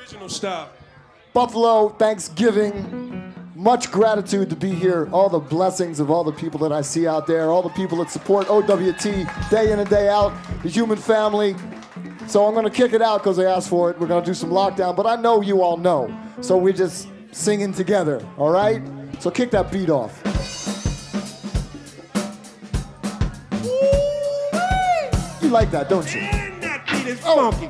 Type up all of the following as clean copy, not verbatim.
Original style. Buffalo, Thanksgiving. Much gratitude to be here. All the blessings of all the people that I see out there, all the people that support OWT day in and day out, the human family. So I'm going to kick it out because they asked for it. We're going to do some lockdown, but I know you all know. So we're just singing together, all right? So kick that beat off. You like that, don't you? And that beat is funky.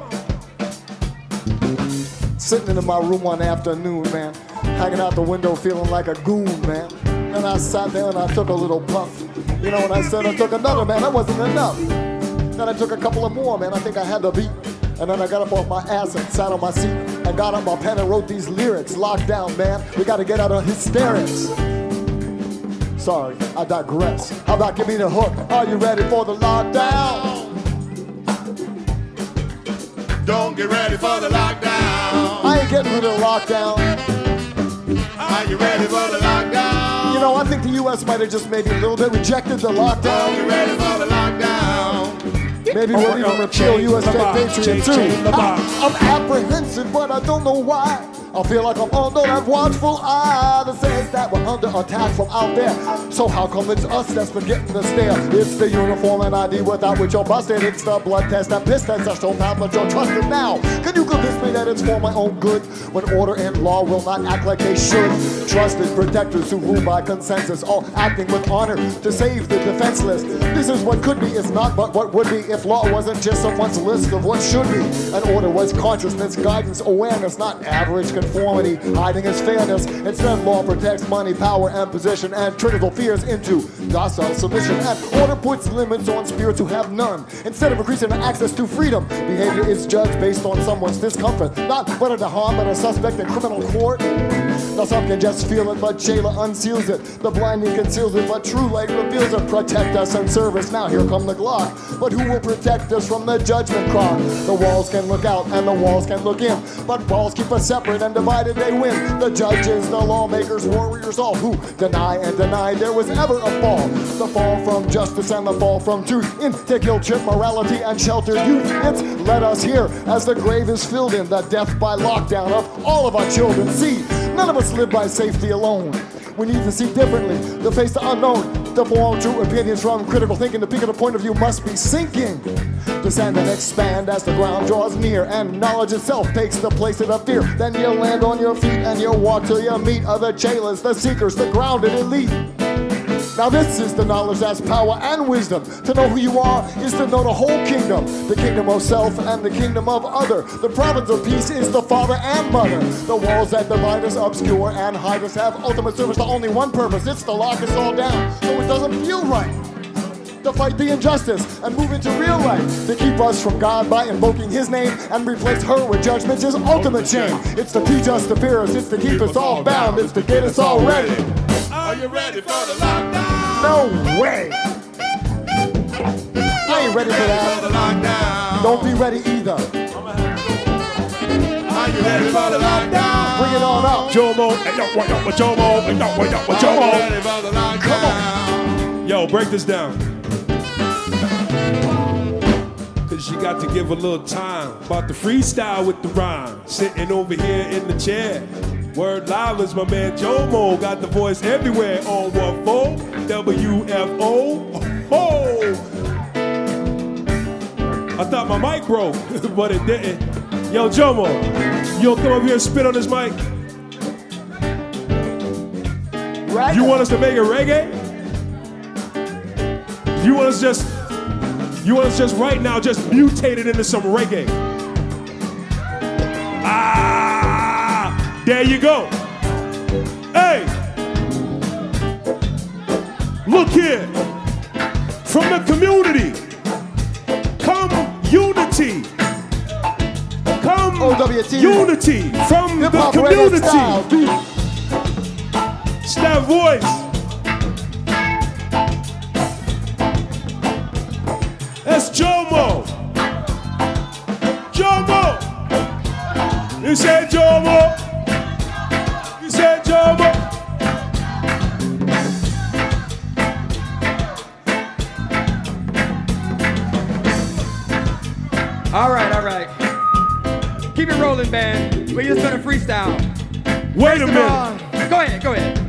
Sitting in my room one afternoon, man, hanging out the window feeling like a goon, man. And I sat there and I took a little puff. You know, when I said I took another, man, that wasn't enough. Then I took a couple of more, man. I think I had the beat. And then I got up off my ass and sat on my seat and got up my pen and wrote these lyrics. Lockdown, man. We got to get out of hysterics. Sorry, I digress. How about give me the hook? Are you ready for the lockdown? Don't get ready for the lockdown. I ain't getting rid of the lockdown. Are you ready for the lockdown? You know, I think the U.S. might have just maybe a little bit rejected the lockdown. Are you ready for the lockdown? Maybe we'll even repeal U.S. State Patriot too. I'm apprehensive, but I don't know why. I feel like I'm under that watchful eye that says that we're under attack from out there. So how come it's us that's been getting the stare? It's the uniform and ID without which you're busted. It's the blood test and piss test that show pamphlet you're trusted now. Can you convince me that it's for my own good when order and law will not act like they should? Trusted protectors who rule by consensus, all acting with honor to save the defenseless. This is what could be, it's not but what would be if law wasn't just someone's list of what should be. An order was consciousness, guidance, awareness, not average conformity. Hiding is fairness. Instead, law protects money, power, and position, and trickles fears into docile submission. And order puts limits on spirits who have none. Instead of increasing access to freedom, behavior is judged based on someone's discomfort, not whether to harm but a suspect in criminal court. Now some can just feel it, but Jayla unseals it. The blinding conceals it, but true light reveals it. Protect us and serve us. Now here come the Glock. But who will protect us from the judgment clock? The walls can look out and the walls can look in, but walls keep us separate and divided they win. The judges, the lawmakers, warriors, all who deny and deny there was ever a fall. The fall from justice and the fall from truth into guilt, trip, morality, and sheltered youth. It's led us here as the grave is filled in, the death by lockdown of all of our children. See, none of us live by safety alone. We need to see differently, to face the unknown, to form true opinions from critical thinking. The peak of the point of view must be sinking. Descend and expand as the ground draws near, and knowledge itself takes the place of the fear. Then you'll land on your feet and you'll walk till you meet other jailers, the seekers, the grounded elite. Now this is the knowledge that's power and wisdom. To know who you are is to know the whole kingdom. The kingdom of self and the kingdom of other. The province of peace is the father and mother. The walls that divide us, obscure and hide us have ultimate service to only one purpose. It's to lock us all down so it doesn't feel right. To fight the injustice and move into real life. To keep us from God by invoking his name and replace her with judgment is ultimate shame. It's to teach us to fear us. It's to keep us all bound. It's to get us all ready. Are you ready for the lockdown? No way. I ain't ready for that. Don't be ready either. Are you ready for the lockdown? Bring it on up. Jomo, hey, yo, what up with Jomo, hey, yo, what up with Jomo. Come on. Yo, break this down. Cause you got to give a little time about the freestyle with the rhyme. Sitting over here in the chair. Word Live is my man Jomo. Got the voice everywhere on 14 WFO. Oh! I thought my mic broke, but it didn't. Yo, Jomo, you'll come up here and spit on this mic? Right. You want us to make it reggae? You want us just right now just mutate it into some reggae? There you go. Hey, look here. From the community, come unity. Come OWT. unity from the Hip-hop community. style. It's that voice. That's Jomo. Jomo. You said Jomo. You said Jomo. All right. Keep it rolling. Roland Band. We're just gonna freestyle. Wait a minute. Go ahead, go ahead.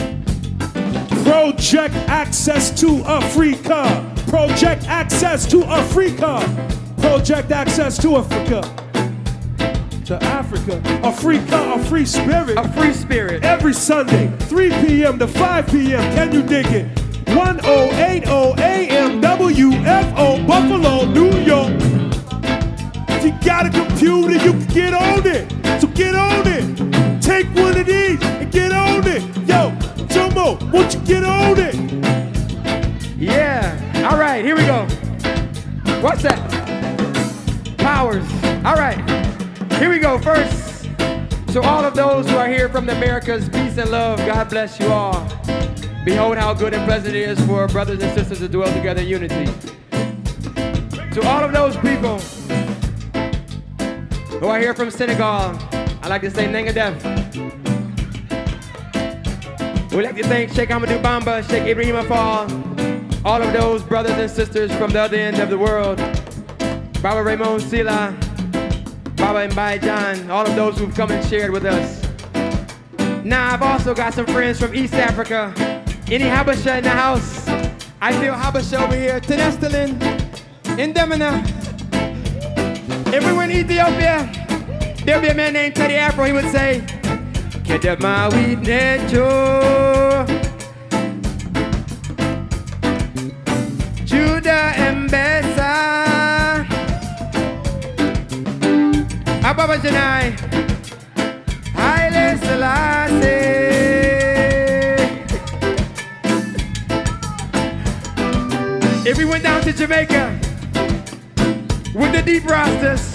Project access to Africa. Project access to Africa. Project access to Africa. To Africa. Africa, a free spirit. A free spirit. Every Sunday, 3 p.m. to 5 p.m. Can you dig it? 1080 AM WFO, Buffalo, New York. If you got a computer, you can get on it. So get on it. Take one of these and get on it. Yo, Jomo, won't you get on it? Yeah. All right, here we go. What's that? Powers. All right. Here we go. First, to all of those who are here from the Americas, peace and love. God bless you all. Behold how good and pleasant it is for brothers and sisters to dwell together in unity. To all of those people who are here from Senegal, I like to say Nengadef. We'd like to thank Sheikh Amadou Bamba, Sheikh Ibrahim Fall, all of those brothers and sisters from the other end of the world, Baba Raymond Sila, Baba Mbaye, all of those who've come and shared with us. Now, I've also got some friends from East Africa. Any Habasha in the house? I feel Habasha over here. Tenestalin, Indemina. If we were in Ethiopia, there'd be a man named Teddy Afro. He would say, Kedema we necho, Judah Mbesa, Ababa Janai, Haile Selassie. If we went down to Jamaica with the deep rosters,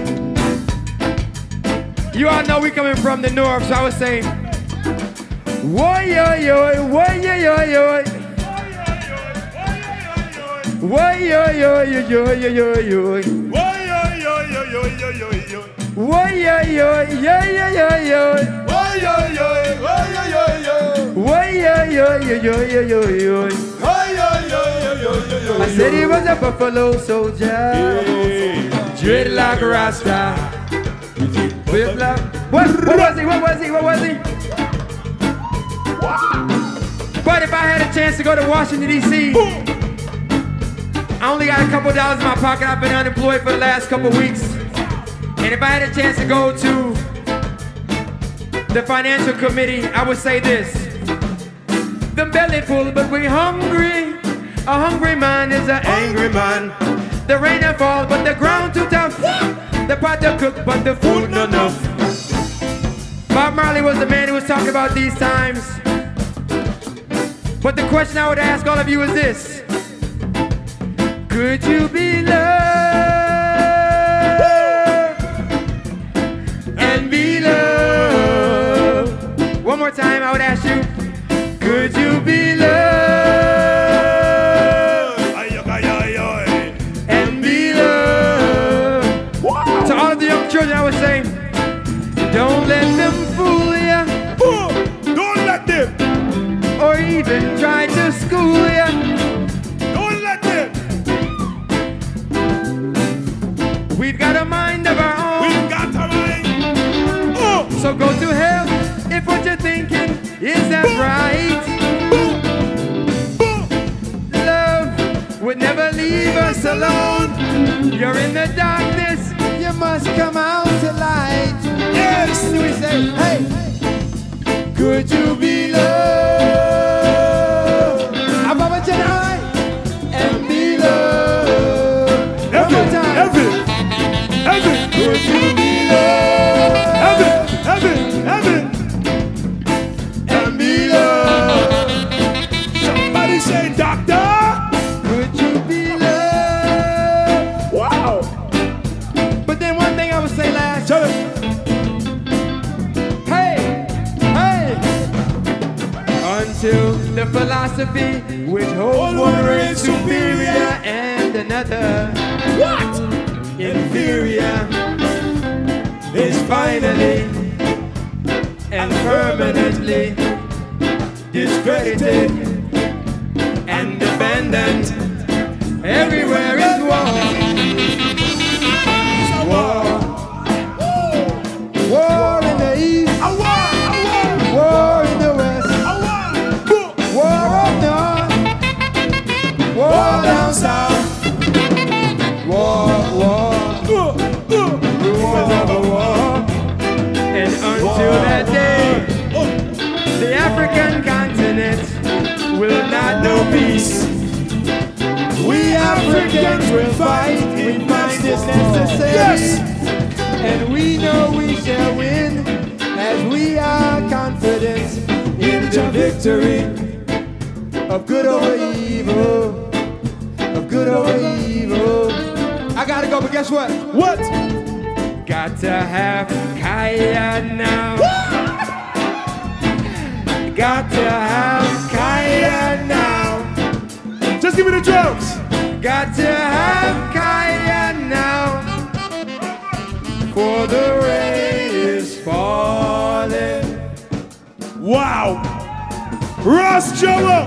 you all know we coming from the north, so I was saying, woy yo yo, woy yo yo yo, woy yo yo yo yo yo yo yo, woy yo yo yo yo yo yo yo, woy yo yo yo yo yo yo, woy yo yo yo yo yo, woy yo yo yo yo yo yo yo, woy yo yo yo yo yo. I said he was a buffalo soldier, dreadlock Rasta. What was he? But if I had a chance to go to Washington, D.C., I only got a couple dollars in my pocket. I've been unemployed for the last couple weeks. And if I had a chance to go to the financial committee, I would say this. The belly full, but we hungry. A hungry man is an angry man. The rain will fall, but the ground too tough. The pot to cook, but the food not enough. Bob Marley was the man who was talking about these times. But the question I would ask all of you is this. Could you be loved and be loved? One more time I would ask you. Could you be loved and be loved? To all of the young children I would say, don't let them fool ya. Don't let them. Or even try to school ya. Don't let them. We've got a mind of our own. We've got a mind. Oh. So go to hell if what you're thinking is that right. Love would never leave us alone. You're in the darkness, you must come out to light. Yes, we say, hey, could you be loved? Ababa Janai and be loved. One more time. Evan. Could you be loved? Evan. And be loved. Somebody say, doctor. Could you be loved? Wow. But then one thing I would say last. Tell it. Hey. Until the philosophy which holds one race superior and another What? inferior is finally and permanently discredited and abandoned. Everywhere is war. Yes. And we know we shall win as we are confident in the victory of good over evil. Of good over evil. I gotta go, but guess what? What? Got to have Kaya now. Got to have Kaya now. Just give me the drums. Got to have Kaya now. For the rain is falling. Wow. Ross Jomo.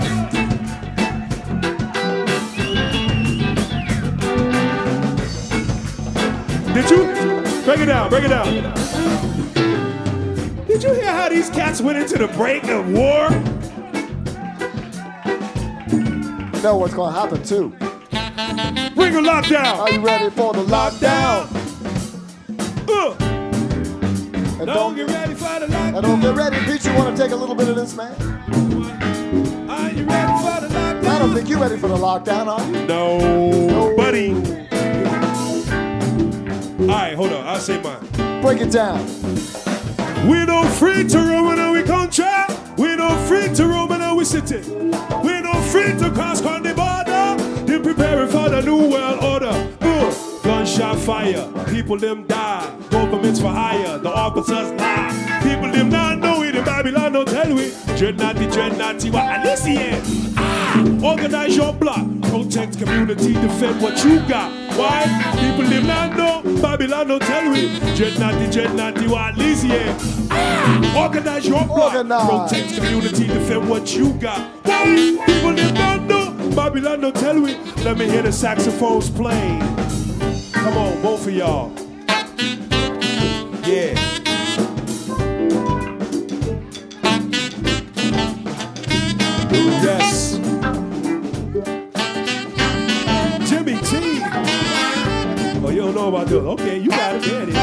Did you? Break it down, break it down. Did you hear how these cats went into the break of war? You know what's gonna happen too. Bring a lockdown. Are you ready for the lockdown? And Don't get ready for the lockdown. And don't get ready, Pete. You wanna take a little bit of this, man? Are you ready for the lockdown? I don't think you're ready for the lockdown, are you? No, buddy. All right, hold on. I'll say mine. Break it down. We don't free to roam and we contract. We don't free to roam and we city. We don't free to cross the border. They preparing for the new world order. Gunshot fire, people them die. Governments for hire, the officers lie. People them not know it in Babylon, don't tell we. Dreadnoughty, what Alicia? Organize your block, protect community, defend what you got. Why? People them not know, Babylon don't tell we. Dreadnoughty, what Alicia? Organize your block, protect community, defend what you got. Why? People them not know, Babylon don't tell we. Let me hear the saxophones playing. Come on, both of y'all. Yeah. Yes. Jimmy T. Oh, you don't know about this? Okay, you got it. There it is.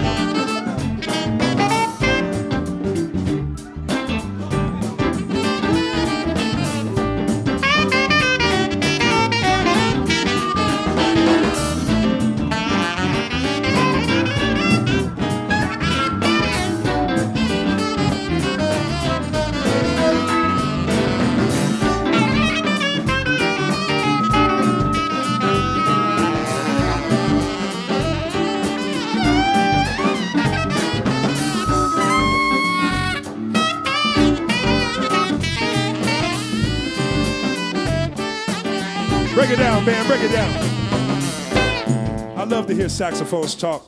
Break it down, man, break it down. I love to hear saxophones talk.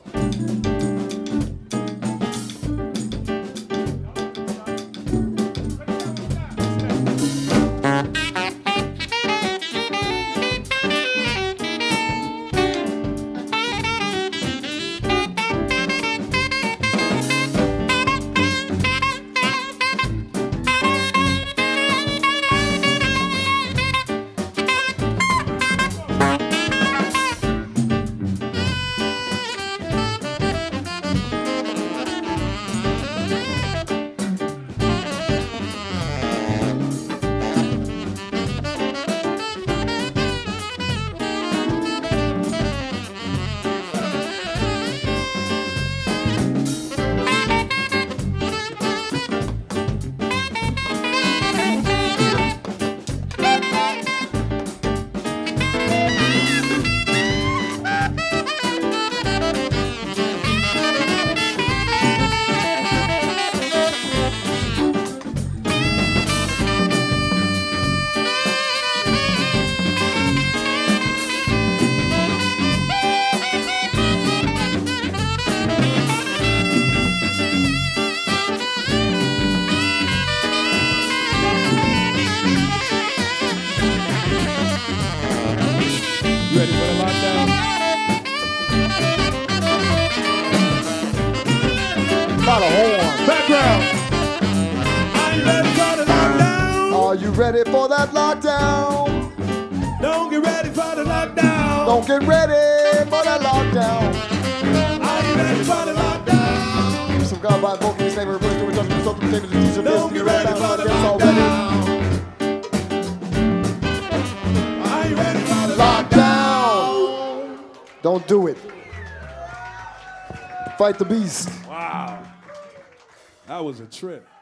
Ready for the lockdown? Not a horn. Background. Are you ready for the lockdown? Are you ready for that lockdown? Don't get ready for the lockdown. Don't get ready for that lockdown. Are you ready for the lockdown? Some God by invoking his name, reverse to adjustment, something to the teacher. Don't get ready for the lockdown. Are you ready for the lockdown? Don't do it. Fight the beast. Wow. That was a trip.